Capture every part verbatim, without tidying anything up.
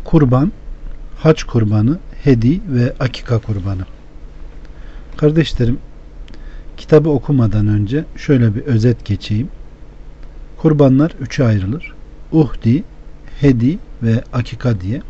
kurban, hac kurbanı, hedi ve akika kurbanı. Kardeşlerim, kitabı okumadan önce şöyle bir özet geçeyim. Kurbanlar üçe ayrılır. Uhdi, hedi ve akika diye.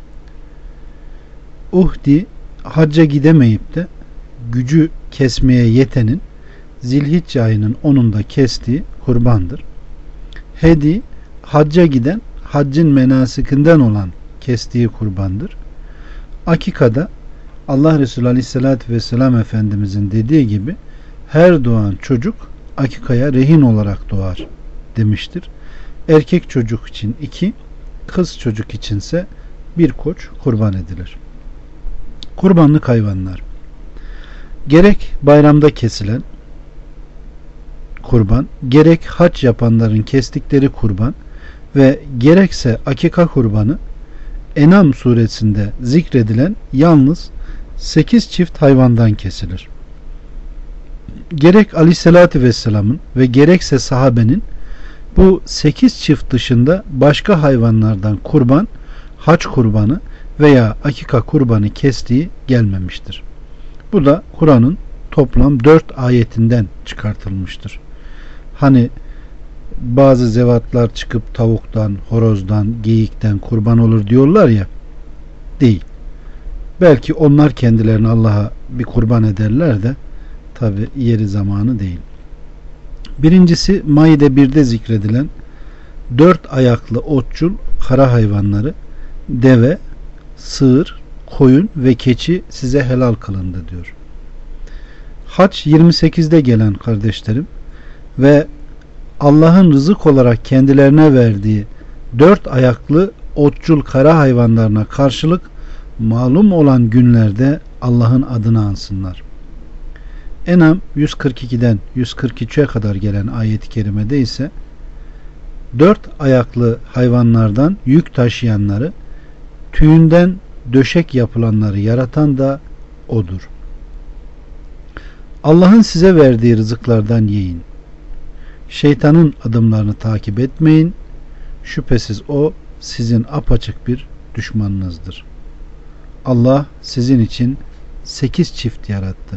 Uhdi, hacca gidemeyip de gücü kesmeye yetenin Zilhicce ayının onunda kestiği kurbandır. Hedi, hacca giden, haccın menasikinden olan kestiği kurbandır. Akikada Allah Resulü Aleyhisselatü Vesselam Efendimizin dediği gibi her doğan çocuk akikaya rehin olarak doğar demiştir. Erkek çocuk için iki, kız çocuk içinse bir koç kurban edilir. Kurbanlık hayvanlar. Gerek bayramda kesilen kurban, gerek hac yapanların kestikleri kurban ve gerekse akika kurbanı En'am suresinde zikredilen yalnız sekiz çift hayvandan kesilir. Gerek Aleyhisselatü Vesselam'ın ve gerekse sahabenin bu sekiz çift dışında başka hayvanlardan kurban, hac kurbanı veya akika kurbanı kestiği gelmemiştir. Bu da Kur'an'ın toplam dört ayetinden çıkartılmıştır. Hani bazı zevatlar çıkıp tavuktan, horozdan, geyikten kurban olur diyorlar ya, değil. Belki onlar kendilerini Allah'a bir kurban ederler de tabi yeri zamanı değil. Birincisi Maide birde zikredilen dört ayaklı otçul kara hayvanları, deve, sığır, koyun ve keçi size helal kılındı diyor. Hac yirmi sekizde gelen kardeşlerim ve Allah'ın rızık olarak kendilerine verdiği dört ayaklı otçul kara hayvanlarına karşılık malum olan günlerde Allah'ın adını ansınlar. En'am yüz kırk ikiden yüz kırk üçe kadar gelen ayet-i kerimede ise dört ayaklı hayvanlardan yük taşıyanları, tüyünden döşek yapılanları yaratan da O'dur. Allah'ın size verdiği rızıklardan yiyin. Şeytanın adımlarını takip etmeyin. Şüphesiz o sizin apaçık bir düşmanınızdır. Allah sizin için sekiz çift yarattı.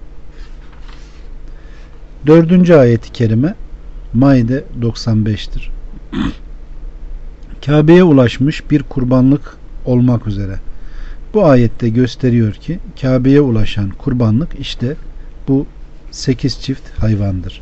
Dördüncü ayet-i kerime Maide doksan beş'tir. Kabe'ye ulaşmış bir kurbanlık olmak üzere. Bu ayette gösteriyor ki Kabe'ye ulaşan kurbanlık işte bu sekiz çift hayvandır.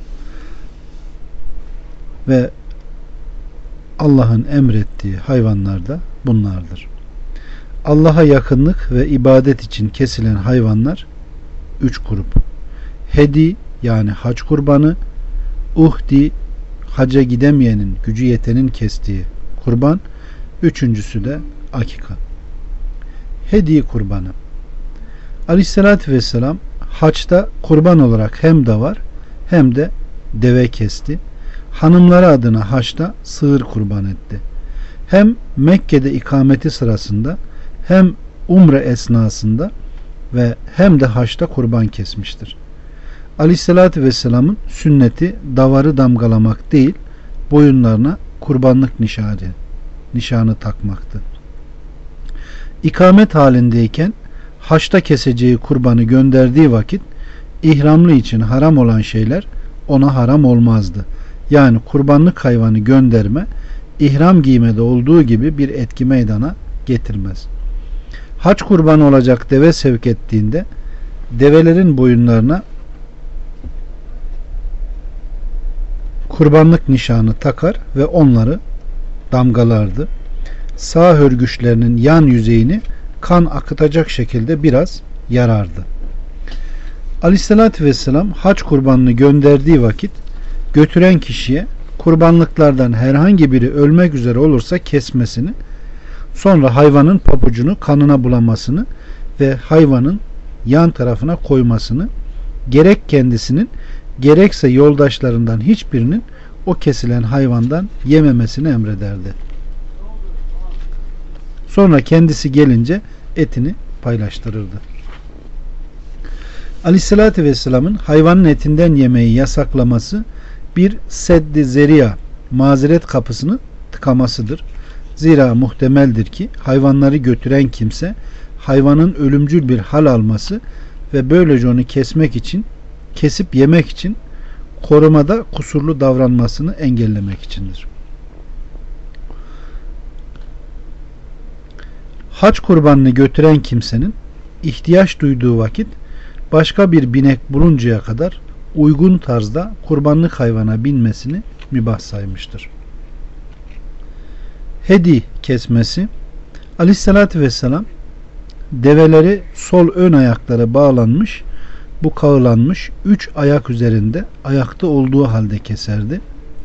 Ve Allah'ın emrettiği hayvanlar da bunlardır. Allah'a yakınlık ve ibadet için kesilen hayvanlar üç grup. Hedi yani hac kurbanı, uhdi hacca gidemeyenin, gücü yetenin kestiği kurban, üçüncüsü de akika. Hedi kurbanı. Aleyhissalatü vesselam haçta kurban olarak hem davar hem de deve kesti. Hanımları adına haçta sığır kurban etti. Hem Mekke'de ikameti sırasında hem umre esnasında ve hem de haçta kurban kesmiştir. Aleyhissalatü vesselamın sünneti davarı damgalamak değil, boyunlarına kurbanlık nişanı, nişanı takmaktı. İkamet halindeyken haçta keseceği kurbanı gönderdiği vakit ihramlı için haram olan şeyler ona haram olmazdı. Yani kurbanlık hayvanı gönderme ihram giymede olduğu gibi bir etki meydana getirmez. Hac kurbanı olacak deve sevk ettiğinde develerin boyunlarına kurbanlık nişanı takar ve onları damgalardı. Sağ hörgüçlerinin yan yüzeyini kan akıtacak şekilde biraz yarardı. Aleyhissalatü vesselam hac kurbanını gönderdiği vakit götüren kişiye kurbanlıklardan herhangi biri ölmek üzere olursa kesmesini, sonra hayvanın papucunu kanına bulamasını ve hayvanın yan tarafına koymasını, gerek kendisinin gerekse yoldaşlarından hiçbirinin o kesilen hayvandan yememesini emrederdi. Sonra kendisi gelince etini paylaştırırdı. Aleyhissalatü vesselamın hayvanın etinden yemeyi yasaklaması bir seddi zeriya, mazeret kapısını tıkamasıdır. Zira muhtemeldir ki hayvanları götüren kimse hayvanın ölümcül bir hal alması ve böylece onu kesmek için, kesip yemek için korumada kusurlu davranmasını engellemek içindir. Hac kurbanını götüren kimsenin ihtiyaç duyduğu vakit başka bir binek buluncaya kadar uygun tarzda kurbanlık hayvana binmesini mübah saymıştır. Hedi kesmesi. Aleyhissalatü vesselam develeri sol ön ayakları bağlanmış, bu kağılanmış üç ayak üzerinde ayakta olduğu halde keserdi.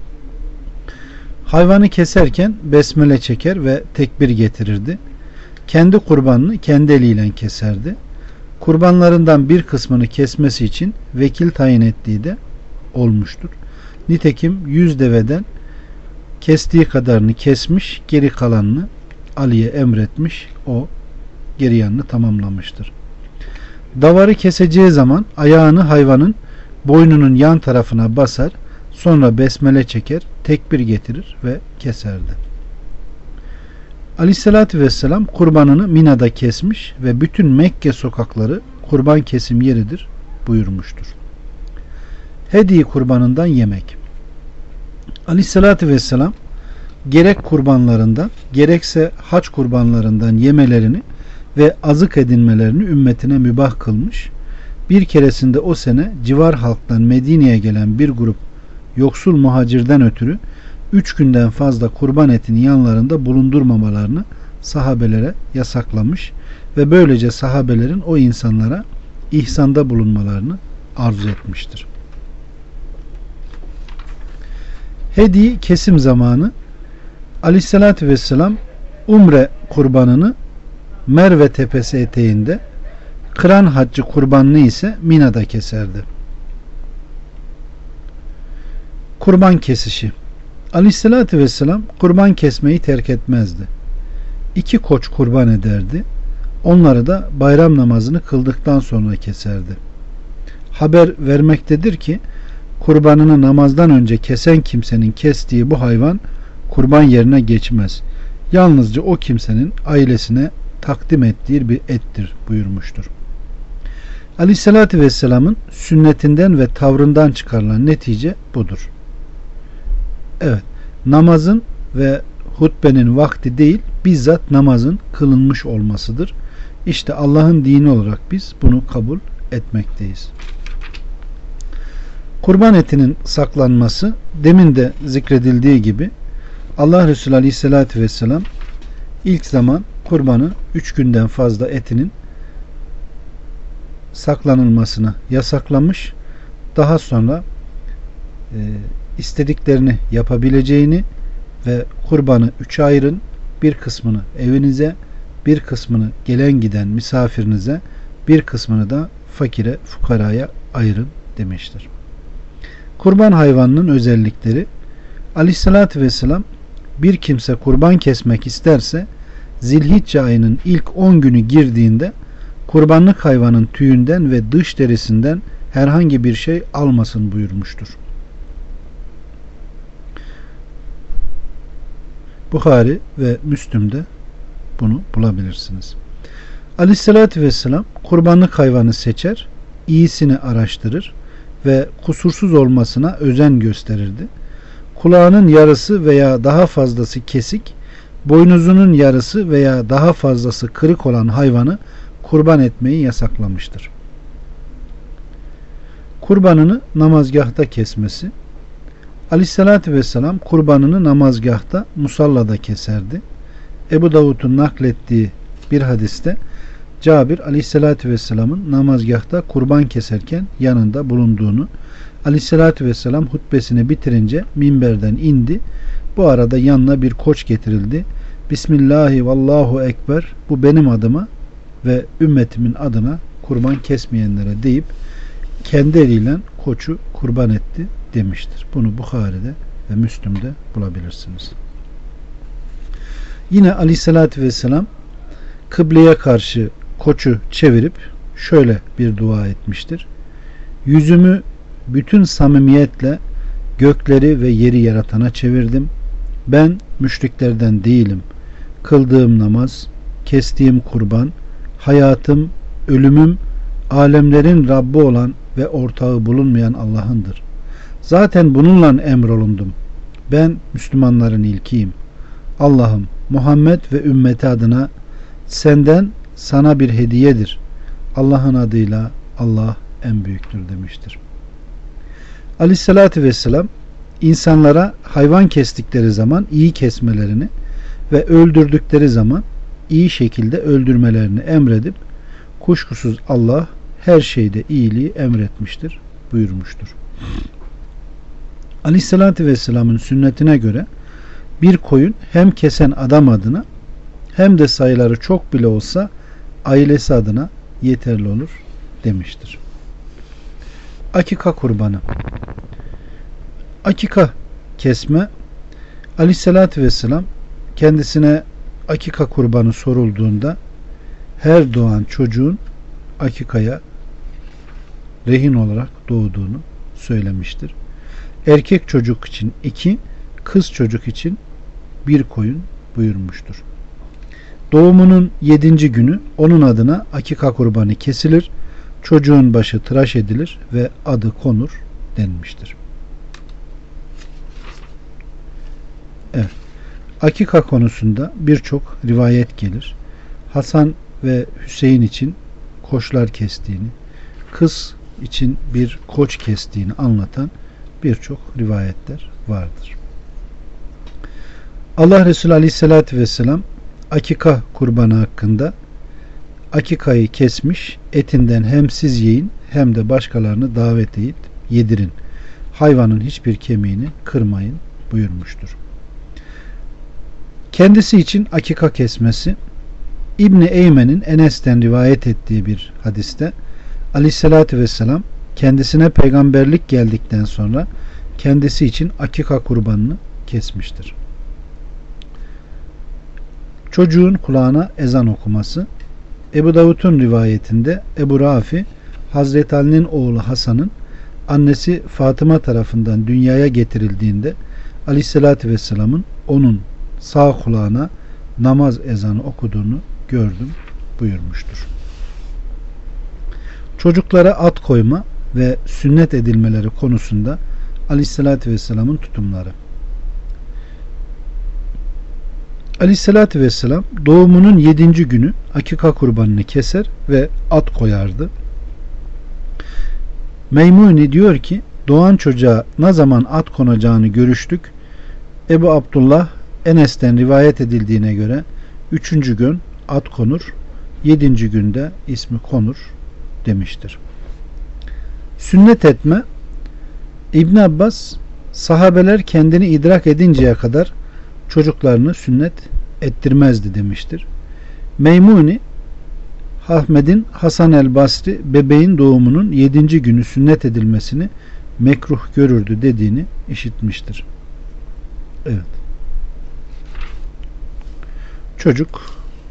Hayvanı keserken besmele çeker ve tekbir getirirdi. Kendi kurbanını kendi eliyle keserdi. Kurbanlarından bir kısmını kesmesi için vekil tayin ettiği de olmuştur. Nitekim yüz deveden kestiği kadarını kesmiş, geri kalanını Ali'ye emretmiş, o geri yanını tamamlamıştır. Davarı keseceği zaman ayağını hayvanın boynunun yan tarafına basar, sonra besmele çeker, tekbir getirir ve keserdi. Aleyhissalatü vesselam kurbanını Mina'da kesmiş ve bütün Mekke sokakları kurban kesim yeridir buyurmuştur. Hediye kurbanından yemek. Aleyhissalatü vesselam gerek kurbanlarından gerekse hac kurbanlarından yemelerini ve azık edinmelerini ümmetine mübah kılmış. Bir keresinde o sene civar halktan Medine'ye gelen bir grup yoksul muhacirden ötürü üç günden fazla kurban etini yanlarında bulundurmamalarını sahabelere yasaklamış ve böylece sahabelerin o insanlara ihsanda bulunmalarını arzu etmiştir. Hediye kesim zamanı. Aleyhissalatü vesselam umre kurbanını Merve tepesi eteğinde, kıran haccı kurbanını ise Mina'da keserdi. Kurban kesişi. Aleyhissalatü vesselam kurban kesmeyi terk etmezdi. İki koç kurban ederdi. Onları da bayram namazını kıldıktan sonra keserdi. Haber vermektedir ki kurbanını namazdan önce kesen kimsenin kestiği bu hayvan kurban yerine geçmez. Yalnızca o kimsenin ailesine takdim ettiği bir ettir buyurmuştur. Aleyhissalatü vesselamın sünnetinden ve tavrından çıkarılan netice budur. Evet, namazın ve hutbenin vakti değil, bizzat namazın kılınmış olmasıdır. İşte Allah'ın dini olarak biz bunu kabul etmekteyiz. Kurban etinin saklanması, demin de zikredildiği gibi Allah Resulü Aleyhisselatü Vesselam ilk zaman kurbanı üç günden fazla etinin saklanılmasını yasaklamış. Daha sonra e, istediklerini yapabileceğini ve kurbanı üçe ayırın, bir kısmını evinize, bir kısmını gelen giden misafirinize, bir kısmını da fakire, fukaraya ayırın demiştir. Kurban hayvanının özellikleri. Aleyhissalatü vesselam bir kimse kurban kesmek isterse Zilhicce ayının ilk on günü girdiğinde kurbanlık hayvanın tüyünden ve dış derisinden herhangi bir şey almasın buyurmuştur. Buhari ve Müslüm'de bunu bulabilirsiniz. Aleyhissalatü vesselam kurbanlık hayvanı seçer, iyisini araştırır ve kusursuz olmasına özen gösterirdi. Kulağının yarısı veya daha fazlası kesik, boynuzunun yarısı veya daha fazlası kırık olan hayvanı kurban etmeyi yasaklamıştır. Kurbanını namazgahta kesmesi. Aleyhissalatü vesselam kurbanını namazgahta musallada keserdi. Ebu Davud'un naklettiği bir hadiste Cabir Aleyhissalatü vesselamın namazgahta kurban keserken yanında bulunduğunu, Aleyhissalatü vesselam hutbesini bitirince minberden indi. Bu arada yanına bir koç getirildi. Bismillahi vallahu ekber, bu benim adıma ve ümmetimin adına kurban kesmeyenlere deyip kendi eliyle koçu kurban etti demiştir. Bunu Buhari'de ve Müslüm'de bulabilirsiniz. Yine Aleyhissalatü vesselam kıbleye karşı koçu çevirip şöyle bir dua etmiştir. Yüzümü bütün samimiyetle gökleri ve yeri yaratana çevirdim. Ben müşriklerden değilim. kıldığım namaz, kestiğim kurban, hayatım, ölümüm, alemlerin Rabbi olan ve ortağı bulunmayan Allah'ındır. Zaten bununla emrolundum. Ben Müslümanların ilkiyim. Allah'ım, Muhammed ve ümmeti adına senden sana bir hediyedir. Allah'ın adıyla Allah en büyüktür demiştir. Aleyhissalatü vesselam insanlara hayvan kestikleri zaman iyi kesmelerini ve öldürdükleri zaman iyi şekilde öldürmelerini emredip kuşkusuz Allah her şeyde iyiliği emretmiştir buyurmuştur. Aleyhissalatü vesselamın sünnetine göre bir koyun hem kesen adam adına hem de sayıları çok bile olsa ailesi adına yeterli olur demiştir. Akika kurbanı. Akika kesme, Aleyhissalatü vesselam kendisine akika kurbanı sorulduğunda her doğan çocuğun akikaya rehin olarak doğduğunu söylemiştir. Erkek çocuk için iki, kız çocuk için bir koyun buyurmuştur. Doğumunun yedinci günü onun adına akika kurbanı kesilir, çocuğun başı tıraş edilir ve adı konur denmiştir. Evet. Akika konusunda birçok rivayet gelir. Hasan ve Hüseyin için koçlar kestiğini, kız için bir koç kestiğini anlatan birçok rivayetler vardır. Allah Resulü Aleyhisselatü Vesselam akika kurbanı hakkında akikayı kesmiş, etinden hem siz yiyin hem de başkalarını davet edip yedirin. Hayvanın hiçbir kemiğini kırmayın buyurmuştur. Kendisi için akika kesmesi İbni Eymen'in Enes'ten rivayet ettiği bir hadiste Aleyhisselatü Vesselam kendisine peygamberlik geldikten sonra kendisi için akika kurbanını kesmiştir. Çocuğun kulağına ezan okuması. Ebu Davud'un rivayetinde Ebu Rafi Hazreti Ali'nin oğlu Hasan'ın annesi Fatıma tarafından dünyaya getirildiğinde Aleyhisselatü Vesselam'ın onun sağ kulağına namaz ezanı okuduğunu gördüm buyurmuştur. Çocuklara ad koyma ve sünnet edilmeleri konusunda Aleyhisselatü Vesselam'ın tutumları. Aleyhisselatü Vesselam doğumunun yedinci günü akika kurbanını keser ve ad koyardı. Meymuni diyor ki doğan çocuğa ne zaman ad konacağını görüştük. Ebu Abdullah Enes'ten rivayet edildiğine göre üçüncü gün ad konur, yedinci günde ismi konur demiştir. Sünnet etme. İbn Abbas sahabeler kendini idrak edinceye kadar çocuklarını sünnet ettirmezdi demiştir. Meymuni Ahmet'in Hasan el Basri bebeğin doğumunun yedinci günü sünnet edilmesini mekruh görürdü dediğini işitmiştir. Evet. Çocuk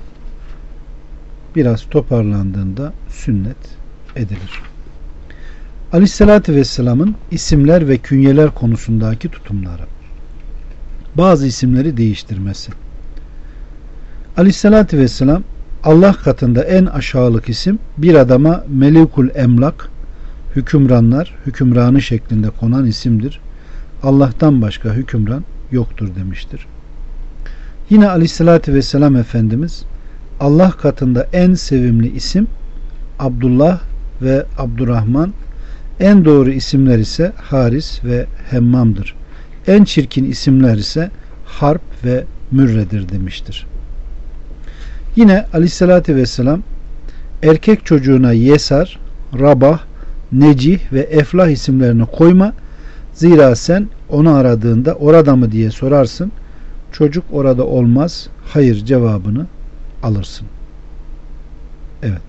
biraz toparlandığında sünnet edilir. Aleyhissalatü Vesselam'ın isimler ve künyeler konusundaki tutumları. Bazı isimleri değiştirmesi. Aleyhissalatü Vesselam Allah katında en aşağılık isim bir adama Melikul Emlak, hükümranlar, hükümranı şeklinde konan isimdir. Allah'tan başka hükümran yoktur demiştir. Yine Aleyhissalatü Vesselam Efendimiz Allah katında en sevimli isim Abdullah ve Abdurrahman, en doğru isimler ise Haris ve Hemmam'dır. En çirkin isimler ise Harp ve Mürre'dir demiştir. Yine Aleyhissalatü Vesselam erkek çocuğuna Yesar, Rabah, Necih ve Eflah isimlerini koyma. Zira sen onu aradığında orada mı diye sorarsın. Çocuk orada olmaz. Hayır cevabını alırsın. Evet.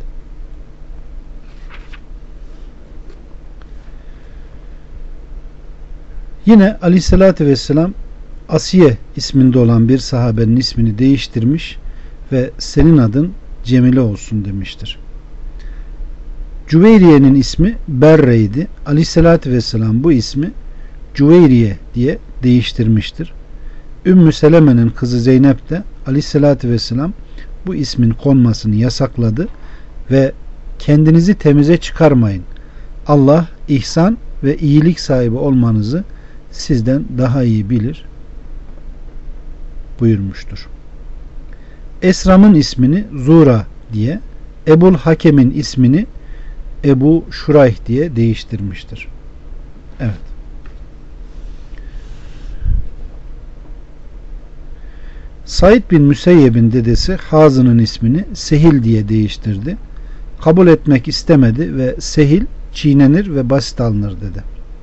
Yine Aleyhissalatü Vesselam Asiye isminde olan bir sahabenin ismini değiştirmiş ve senin adın Cemile olsun demiştir. Cüveyriye'nin ismi Berre'ydi. Aleyhissalatü Vesselam bu ismi Cüveyriye diye değiştirmiştir. Ümmü Seleme'nin kızı Zeynep de Aleyhisselatü Vesselam bu ismin konmasını yasakladı ve kendinizi temize çıkarmayın. Allah ihsan ve iyilik sahibi olmanızı sizden daha iyi bilir buyurmuştur. Esram'ın ismini Zura diye, Ebul Hakem'in ismini Ebu Şurayh diye değiştirmiştir. Evet. Said bin Müseyyeb'in dedesi Hazın'ın ismini Sehil diye değiştirdi. Kabul etmek istemedi ve Sehil çiğnenir ve basit alınır dedi.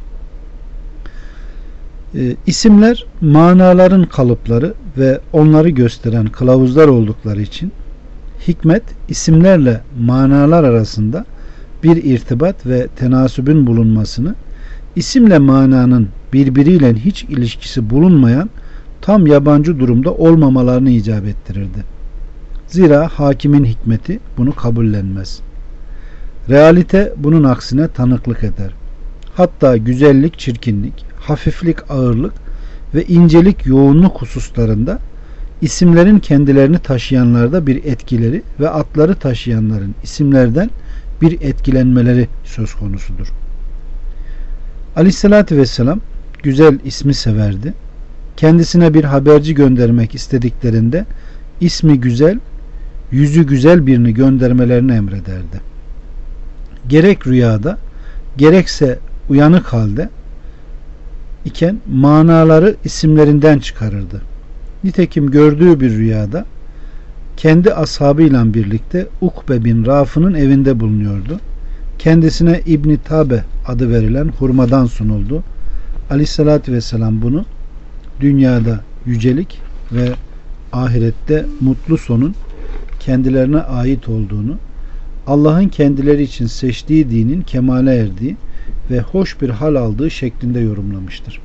E, isimler manaların kalıpları ve onları gösteren kılavuzlar oldukları için hikmet isimlerle manalar arasında bir irtibat ve tenasübün bulunmasını, isimle mananın birbiriyle hiç ilişkisi bulunmayan tam yabancı durumda olmamalarını icap ettirirdi. Zira hakimin hikmeti bunu kabullenmez. Realite bunun aksine tanıklık eder. Hatta güzellik, çirkinlik, hafiflik, ağırlık ve incelik, yoğunluk hususlarında isimlerin kendilerini taşıyanlarda bir etkileri ve atları taşıyanların isimlerden bir etkilenmeleri söz konusudur. Aleyhissalatü vesselam güzel ismi severdi. Kendisine bir haberci göndermek istediklerinde ismi güzel, yüzü güzel birini göndermelerini emrederdi. Gerek rüyada, gerekse uyanık halde iken manaları isimlerinden çıkarırdı. Nitekim gördüğü bir rüyada kendi ashabıyla birlikte Ukbe bin Rafı'nın evinde bulunuyordu. Kendisine İbn Tabe adı verilen hurmadan sunuldu. Aleyhissalatü vesselam bunu dünyada yücelik ve ahirette mutlu sonun kendilerine ait olduğunu, Allah'ın kendileri için seçtiği dinin kemale erdiği ve hoş bir hal aldığı şeklinde yorumlamıştır.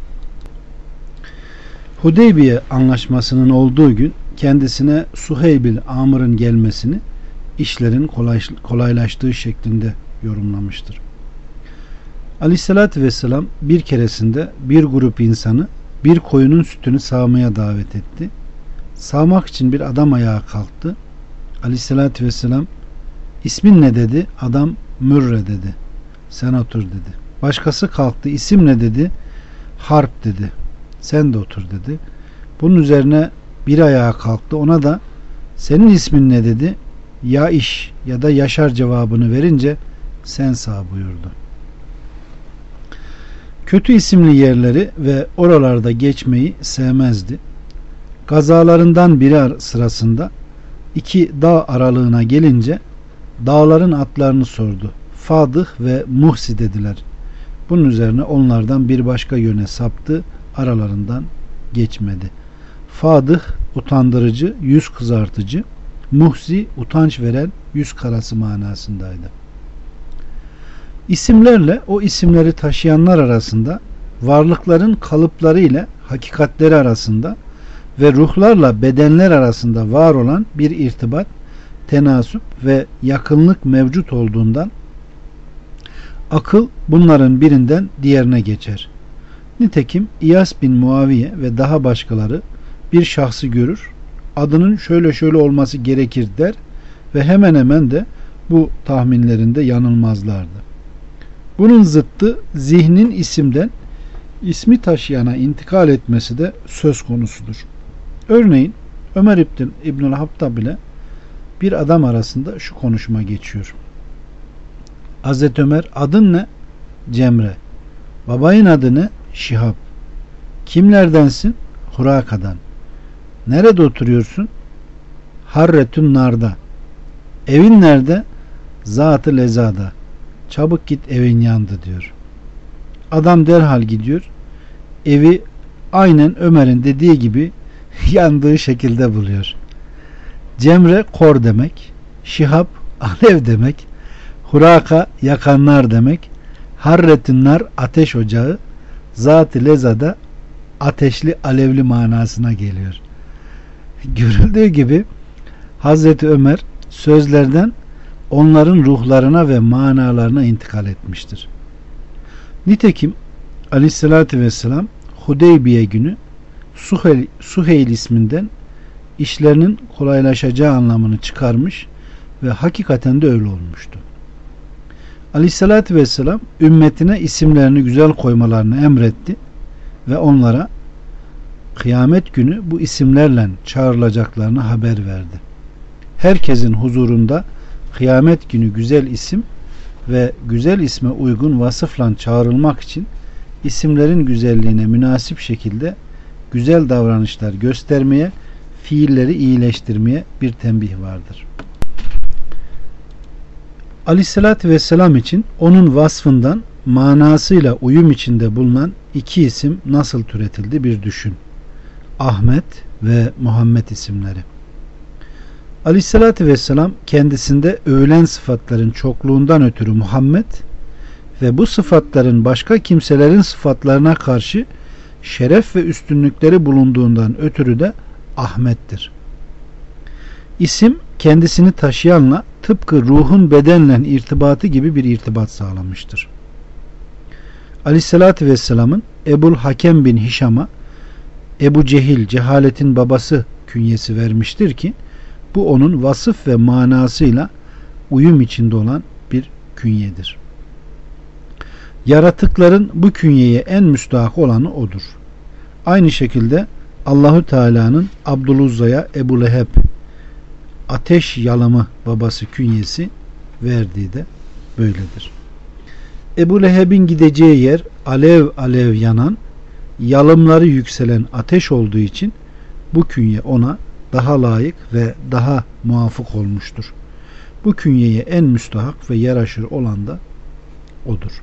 Hudeybiye anlaşmasının olduğu gün kendisine Suheybil Amr'ın gelmesini işlerin kolay, kolaylaştığı şeklinde yorumlamıştır. Aleyhissalatü vesselam bir keresinde bir grup insanı bir koyunun sütünü sağmaya davet etti. Sağmak için bir adam ayağa kalktı. Aleyhissalatü vesselam ismin ne dedi? Adam Mürre dedi. Sen otur dedi. Başkası kalktı. İsim ne dedi? Harp dedi. Sen de otur dedi. Bunun üzerine bir ayağa kalktı. Ona da senin ismin ne dedi? Ya iş ya da Yaşar cevabını verince sen sağ buyurdu. Kötü isimli yerleri ve oralarda geçmeyi sevmezdi. Gazalarından biri sırasında iki dağ aralığına gelince dağların atlarını sordu. Fadıh ve Muhsi dediler. Bunun üzerine onlardan bir başka yöne saptı, aralarından geçmedi. Fadıh utandırıcı, yüz kızartıcı, Muhsi utanç veren, yüz karası manasındaydı. İsimlerle o isimleri taşıyanlar arasında, varlıkların kalıpları ile hakikatleri arasında ve ruhlarla bedenler arasında var olan bir irtibat, tenasüp ve yakınlık mevcut olduğundan akıl bunların birinden diğerine geçer. Nitekim İyas bin Muaviye ve daha başkaları bir şahsı görür, adının şöyle şöyle olması gerekir der ve hemen hemen de bu tahminlerinde yanılmazlardı. Bunun zıttı zihnin isimden ismi taşıyana intikal etmesi de söz konusudur. Örneğin Ömer İbn İbnül Hattab ile bir adam arasında şu konuşma geçiyor. Hazreti Ömer, adın ne? Cemre. Babayın adı ne? Şihab. Kimlerdensin? Huraka'dan. Nerede oturuyorsun? Harretün Nar'da. Evin nerede? Zat-ı Lezada. Çabuk git, evin yandı diyor. Adam derhal gidiyor. Evi aynen Ömer'in dediği gibi yandığı şekilde buluyor. Cemre kor demek. Şihab alev demek. Huraka yakanlar demek. Harretünler ateş ocağı. Zat-ı Lezada ateşli alevli manasına geliyor. Görüldüğü gibi Hazreti Ömer sözlerden onların ruhlarına ve manalarına intikal etmiştir. Nitekim Aleyhisselatü Vesselam Hudeybiye günü Suheyl, Suheyl isminden işlerinin kolaylaşacağı anlamını çıkarmış ve hakikaten de öyle olmuştu. Aleyhissalatü vesselam ümmetine isimlerini güzel koymalarını emretti ve onlara kıyamet günü bu isimlerle çağrılacaklarını haber verdi. Herkesin huzurunda kıyamet günü güzel isim ve güzel isme uygun vasıfla çağrılmak için isimlerin güzelliğine münasip şekilde güzel davranışlar göstermeye, fiilleri iyileştirmeye bir tembih vardır. Aleyhissalatü vesselam için onun vasfından manasıyla uyum içinde bulunan iki isim nasıl türetildi bir düşün. Ahmet ve Muhammed isimleri. Aleyhissalatü vesselam kendisinde övülen sıfatların çokluğundan ötürü Muhammed ve bu sıfatların başka kimselerin sıfatlarına karşı şeref ve üstünlükleri bulunduğundan ötürü de Ahmet'tir. İsim kendisini taşıyanla tıpkı ruhun bedenle irtibatı gibi bir irtibat sağlamıştır. Aleyhissalatü vesselamın Ebul Hakem bin Hişam'a Ebu Cehil, cehaletin babası künyesi vermiştir ki bu onun vasıf ve manasıyla uyum içinde olan bir künyedir. Yaratıkların bu künyeye en müstahak olanı odur. Aynı şekilde Allahu Teala'nın Abdüluzza'ya Ebu Leheb, ateş yalımı babası künyesi verdiği de böyledir. Ebu Leheb'in gideceği yer alev alev yanan, yalımları yükselen ateş olduğu için bu künye ona daha layık ve daha muvafık olmuştur. Bu künyeye en müstahak ve yaraşır olan da odur.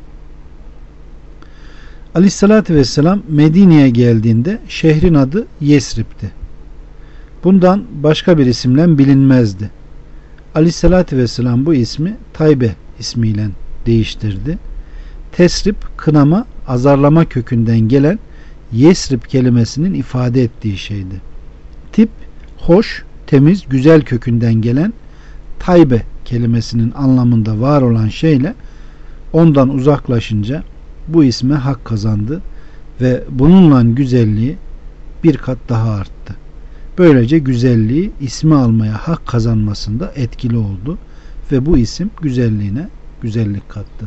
Aleyhissalatü vesselam Medine'ye geldiğinde şehrin adı Yesrib'ti. Bundan başka bir isimle bilinmezdi. Aleyhissalatü vesselam bu ismi Taybe ismiyle değiştirdi. Tesrib, kınama, azarlama kökünden gelen Yesrib kelimesinin ifade ettiği şeydi. Tip, hoş, temiz, güzel kökünden gelen Taybe kelimesinin anlamında var olan şeyle ondan uzaklaşınca bu isme hak kazandı ve bununla güzelliği bir kat daha arttı. Böylece güzelliği ismi almaya hak kazanmasında etkili oldu ve bu isim güzelliğine güzellik kattı.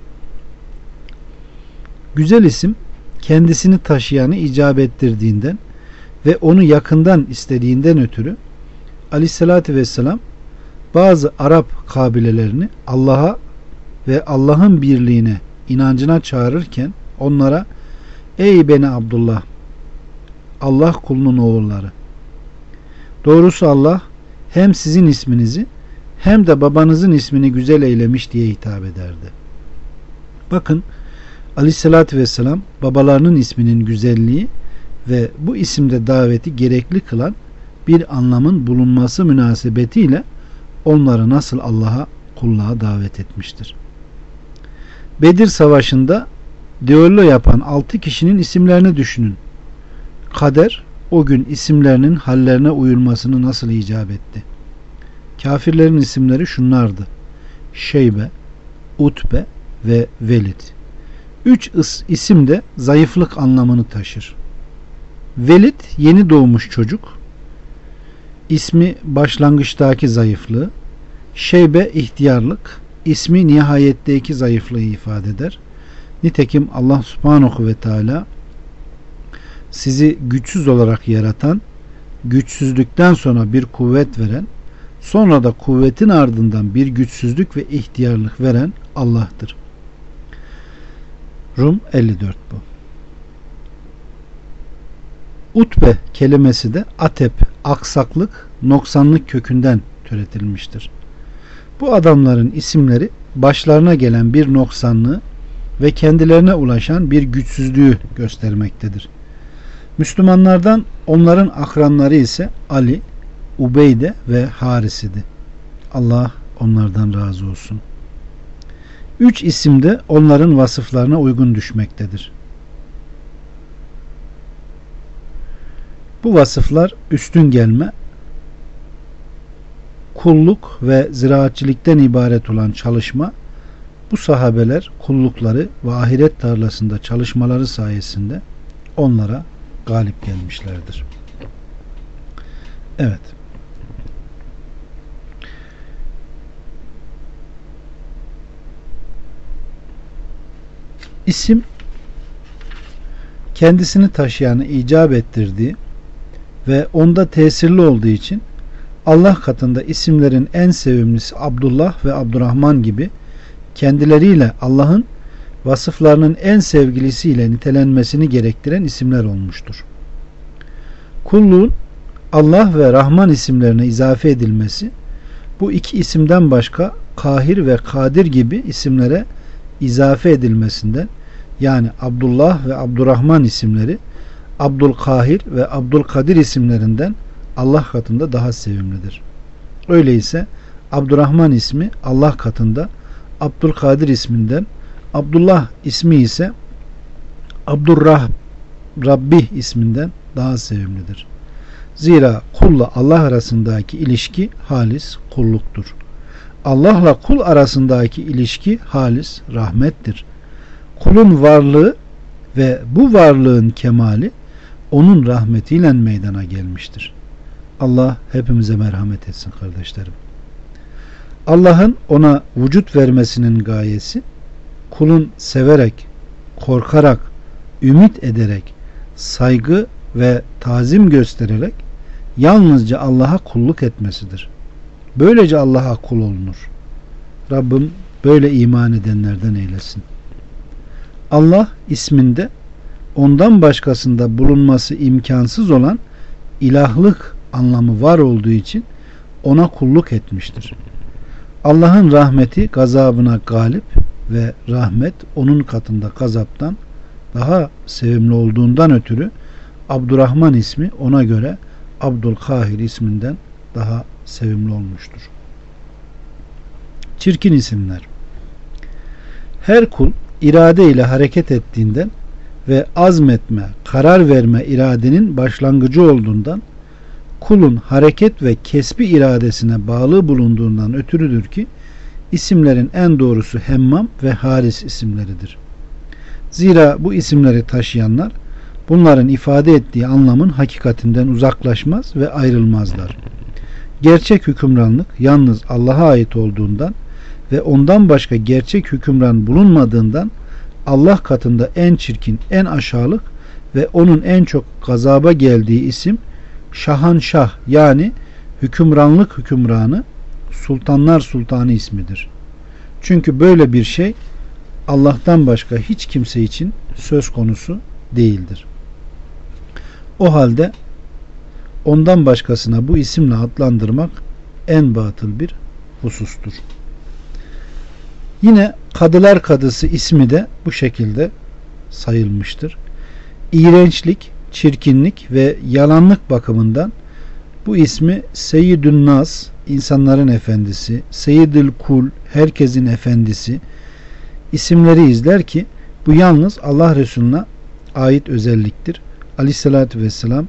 Güzel isim kendisini taşıyanı icap ettirdiğinden ve onu yakından istediğinden ötürü Aleyhissalatü vesselam bazı Arap kabilelerini Allah'a ve Allah'ın birliğine, inancına çağırırken onlara ey Beni Abdullah, Allah kulunun oğulları, doğrusu Allah hem sizin isminizi hem de babanızın ismini güzel eylemiş diye hitap ederdi. Bakın Aleyhissalatü vesselam babalarının isminin güzelliği ve bu isimde daveti gerekli kılan bir anlamın bulunması münasebetiyle onları nasıl Allah'a, kulluğa davet etmiştir. Bedir Savaşı'nda düello yapan altı kişinin isimlerini düşünün. Kader o gün isimlerinin hallerine uyulmasını nasıl icap etti? Kafirlerin isimleri şunlardı: Şeybe, Utbe ve Velid. Üç isim de zayıflık anlamını taşır. Velid yeni doğmuş çocuk, ismi başlangıçtaki zayıflığı, Şeybe ihtiyarlık, ismi nihayetteki zayıflığı ifade eder. Nitekim Allah Subhanahu ve Teala sizi güçsüz olarak yaratan, güçsüzlükten sonra bir kuvvet veren, sonra da kuvvetin ardından bir güçsüzlük ve ihtiyarlık veren Allah'tır. Rum elli dört bu. Utbe kelimesi de atep, aksaklık, noksanlık kökünden türetilmiştir. Bu adamların isimleri başlarına gelen bir noksanlığı ve kendilerine ulaşan bir güçsüzlüğü göstermektedir. Müslümanlardan onların akranları ise Ali, Ubeyde ve Haris idi. Allah onlardan razı olsun. Üç isim de onların vasıflarına uygun düşmektedir. Bu vasıflar üstün gelme, kulluk ve ziraatçilikten ibaret olan çalışma, bu sahabeler kullukları ve ahiret tarlasında çalışmaları sayesinde onlara galip gelmişlerdir. Evet. İsim kendisini taşıyanı icap ettirdiği ve onda tesirli olduğu için Allah katında isimlerin en sevimlisi Abdullah ve Abdurrahman gibi kendileriyle Allah'ın vasıflarının en sevgilisiyle nitelenmesini gerektiren isimler olmuştur. Kulluğun Allah ve Rahman isimlerine izafe edilmesi, bu iki isimden başka Kahir ve Kadir gibi isimlere izafe edilmesinden, yani Abdullah ve Abdurrahman isimleri Abdülkahir ve Abdülkadir isimlerinden Allah katında daha sevimlidir. Öyleyse Abdurrahman ismi Allah katında Abdülkadir isminden, Abdullah ismi ise Abdurrah Rabbi isminden daha sevimlidir. Zira kulla Allah arasındaki ilişki halis kulluktur. Allah'la kul arasındaki ilişki halis rahmettir. Kulun varlığı ve bu varlığın kemali onun rahmetiyle meydana gelmiştir. Allah hepimize merhamet etsin kardeşlerim. Allah'ın ona vücut vermesinin gayesi, kulun severek, korkarak, ümit ederek, saygı ve tazim göstererek yalnızca Allah'a kulluk etmesidir. Böylece Allah'a kul olunur. Rabbim böyle iman edenlerden eylesin. Allah isminde ondan başkasında bulunması imkansız olan ilahlık anlamı var olduğu için ona kulluk etmiştir. Allah'ın rahmeti gazabına galip ve rahmet onun katında gazaptan daha sevimli olduğundan ötürü Abdurrahman ismi ona göre Abdülkahir isminden daha sevimli olmuştur. Çirkin isimler. Her kul irade ile hareket ettiğinden ve azmetme, karar verme iradenin başlangıcı olduğundan, kulun hareket ve kesbi iradesine bağlı bulunduğundan ötürüdür ki isimlerin en doğrusu Hemmam ve Haris isimleridir. Zira bu isimleri taşıyanlar bunların ifade ettiği anlamın hakikatinden uzaklaşmaz ve ayrılmazlar. Gerçek hükümranlık yalnız Allah'a ait olduğundan ve ondan başka gerçek hükümran bulunmadığından Allah katında en çirkin, en aşağılık ve onun en çok gazaba geldiği isim Şahanşah, yani hükümranlık hükümranı, sultanlar sultanı ismidir. Çünkü böyle bir şey Allah'tan başka hiç kimse için söz konusu değildir. O halde ondan başkasına bu isimle adlandırmak en batıl bir husustur. Yine Kadılar Kadısı ismi de bu şekilde sayılmıştır. İğrençlik, çirkinlik ve yalanlık bakımından bu ismi Seyyidün Nas, insanların efendisi, Seyyidül Kul, herkesin efendisi isimleri izler ki bu yalnız Allah Resulüne ait özelliktir. Aleyhissalatü vesselam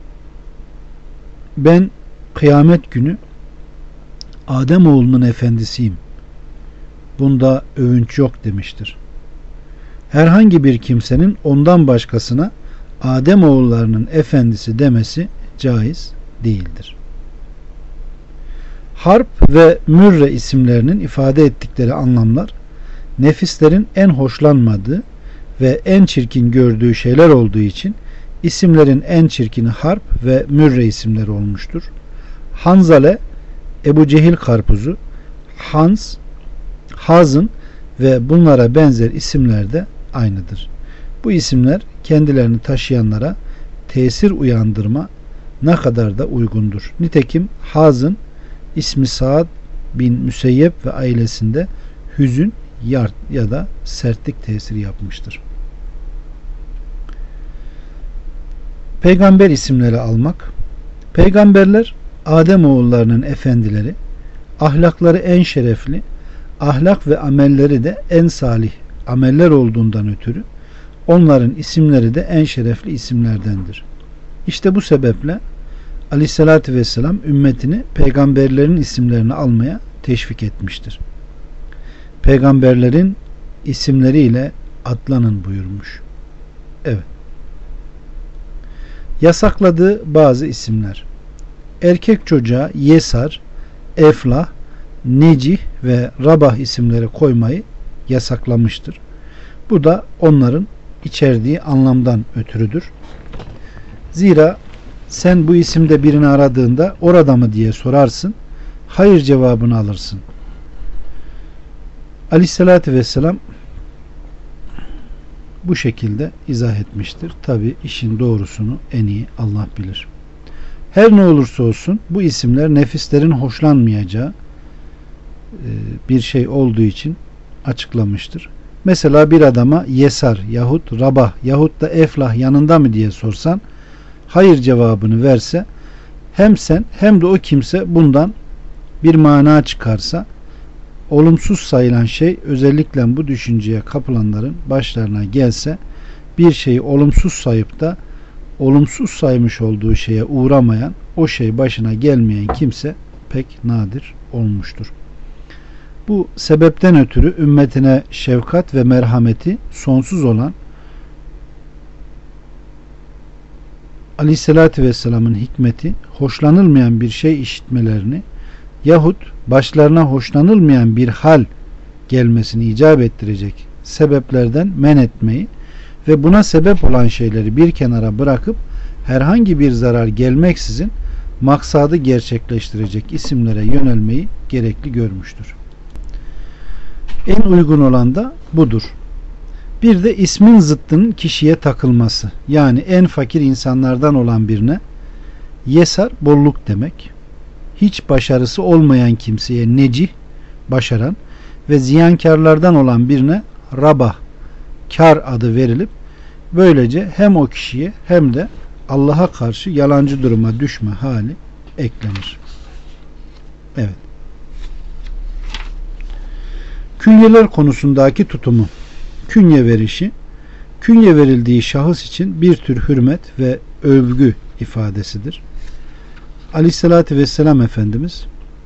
ben kıyamet günü Ademoğlunun efendisiyim, bunda övünç yok demiştir. Herhangi bir kimsenin ondan başkasına Ademoğullarının efendisi demesi caiz değildir. Harp ve Mürre isimlerinin ifade ettikleri anlamlar nefislerin en hoşlanmadığı ve en çirkin gördüğü şeyler olduğu için isimlerin en çirkini Harp ve Mürre isimleri olmuştur. Hanzale, Ebu Cehil karpuzu, Hans, Hazın ve bunlara benzer isimler de aynıdır. Bu isimler kendilerini taşıyanlara tesir uyandırma ne kadar da uygundur. Nitekim Hazın ismi Saad bin Müseyyep ve ailesinde hüzün ya da sertlik tesiri yapmıştır. Peygamber isimleri almak. Peygamberler Ademoğullarının efendileri, ahlakları en şerefli, ahlak ve amelleri de en salih ameller olduğundan ötürü onların isimleri de en şerefli isimlerdendir. İşte bu sebeple Aleyhisselatü Vesselam ümmetini peygamberlerin isimlerini almaya teşvik etmiştir. Peygamberlerin isimleriyle adlanın buyurmuş. Evet. Yasakladığı bazı isimler. erkek çocuğa Yesar, Eflah, Necih ve Rabah isimleri koymayı yasaklamıştır. Bu da onların içerdiği anlamdan ötürüdür. Zira sen bu isimde birini aradığında orada mı diye sorarsın. Hayır cevabını alırsın. Aleyhissalatü vesselam bu şekilde izah etmiştir. Tabi işin doğrusunu en iyi Allah bilir. Her ne olursa olsun bu isimler nefislerin hoşlanmayacağı bir şey olduğu için açıklamıştır. Mesela bir adama Yesar yahut Rabah yahut da Eflah yanında mı diye sorsan hayır cevabını verse hem sen hem de o kimse bundan bir mana çıkarsa olumsuz sayılan şey özellikle bu düşünceye kapılanların başlarına gelse bir şeyi olumsuz sayıp da olumsuz saymış olduğu şeye uğramayan o şey başına gelmeyen kimse pek nadir olmuştur. Bu sebepten ötürü ümmetine şefkat ve merhameti sonsuz olan Aleyhisselatü Vesselam'ın hikmeti hoşlanılmayan bir şey işitmelerini yahut başlarına hoşlanılmayan bir hal gelmesini icap ettirecek sebeplerden men etmeyi ve buna sebep olan şeyleri bir kenara bırakıp herhangi bir zarar gelmeksizin maksadı gerçekleştirecek isimlere yönelmeyi gerekli görmüştür. En uygun olan da budur. Bir de ismin zıttının kişiye takılması. Yani en fakir insanlardan olan birine Yesar bolluk demek. Hiç başarısı olmayan kimseye Necih başaran ve ziyankarlardan olan birine Rabah kar adı verilip böylece hem o kişiye hem de Allah'a karşı yalancı duruma düşme hali eklenir. Evet. Künyeler konusundaki tutumu. Künye verişi, künye verildiği şahıs için bir tür hürmet ve övgü ifadesidir. Aleyhissalatü vesselam Efendimiz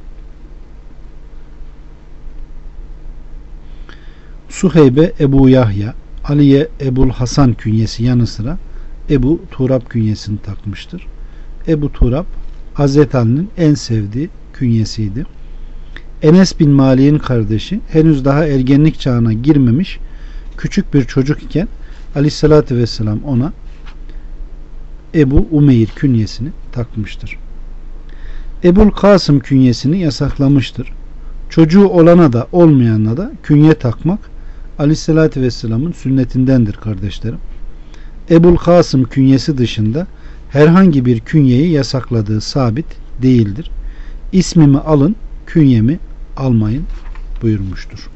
Suheybe Ebu Yahya, Ali'ye Ebul Hasan künyesi yanı sıra Ebu Turab künyesini takmıştır. Ebu Turab Hazreti Ali'nin en sevdiği künyesiydi. Enes bin Malik'in kardeşi henüz daha ergenlik çağına girmemiş küçük bir çocuk iken Aleyhissalatü vesselam ona Ebu Umeyr künyesini takmıştır. Ebul Kasım künyesini yasaklamıştır. Çocuğu olana da olmayana da künye takmak Aleyhissalatü vesselamın sünnetindendir kardeşlerim. Ebul Kasım künyesi dışında herhangi bir künyeyi yasakladığı sabit değildir. İsmimi alın, künyemi almayın buyurmuştur.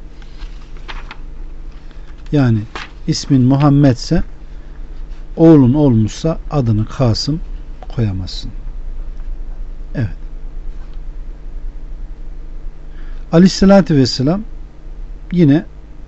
Yani ismin Muhammedse oğlun olmuşsa adını Kasım koyamazsın. Evet. Aleyhissalatü vesselam yine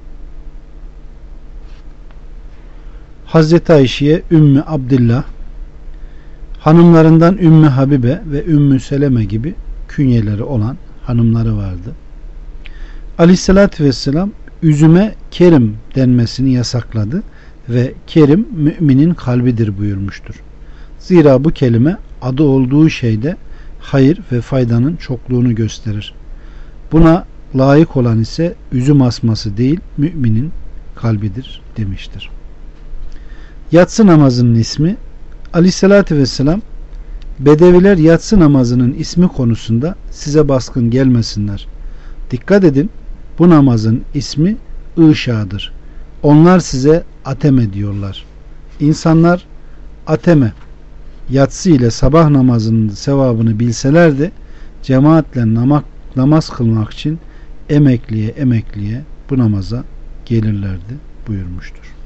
Hazreti Ayşe'ye Ümmü Abdillah, hanımlarından Ümmü Habibe ve Ümmü Seleme gibi künyeleri olan hanımları vardı. Aleyhissalatü vesselam üzüme Kerim denmesini yasakladı ve Kerim müminin kalbidir buyurmuştur. Zira bu kelime adı olduğu şeyde hayır ve faydanın çokluğunu gösterir. Buna layık olan ise üzüm asması değil müminin kalbidir demiştir. Yatsı namazının ismi Aleyhissalatü vesselam Bedeviler yatsı namazının ismi konusunda size baskın gelmesinler. Dikkat edin, bu namazın ismi İşa'dır. Onlar size ateme diyorlar. İnsanlar ateme, yatsı ile sabah namazının sevabını bilseler de cemaatle namaz, namaz kılmak için emekliye emekliye bu namaza gelirlerdi buyurmuştur.